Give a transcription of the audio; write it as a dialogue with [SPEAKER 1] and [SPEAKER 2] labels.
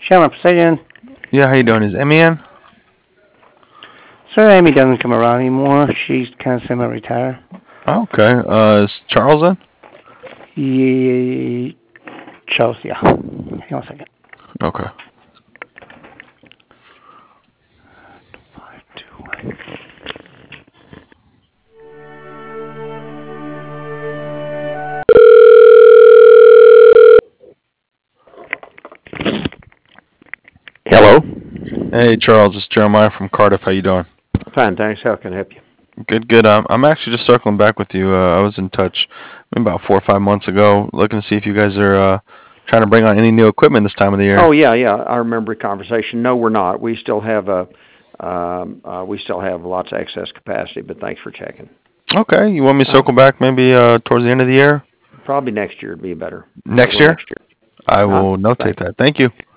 [SPEAKER 1] Shannon Precision.
[SPEAKER 2] Yeah, how you doing? Is Emmy in?
[SPEAKER 1] Sir, Amy doesn't come around anymore. She's kind of semi-retired.
[SPEAKER 2] Oh, okay. Is Charles in?
[SPEAKER 1] Yeah, Charles, yeah. Hang on a second.
[SPEAKER 2] Okay.
[SPEAKER 1] 521. Hello.
[SPEAKER 2] Hey, Charles. It's Jeremiah from Cardiff. How you doing?
[SPEAKER 1] Fine, thanks. How can I help you?
[SPEAKER 2] Good, good. I'm actually just circling back with you. I was in touch maybe about 4 or 5 months ago, looking to see if you guys are trying to bring on any new equipment this time of the year.
[SPEAKER 1] Oh yeah, yeah. I remember the conversation. No, we're not. We still have lots of excess capacity. But thanks for checking.
[SPEAKER 2] Okay. You want me to circle back maybe towards the end of the year?
[SPEAKER 1] Probably next year would be better.
[SPEAKER 2] Next
[SPEAKER 1] Middle of
[SPEAKER 2] year?
[SPEAKER 1] next year.
[SPEAKER 2] I will notate
[SPEAKER 1] Thanks.
[SPEAKER 2] that. Thank you.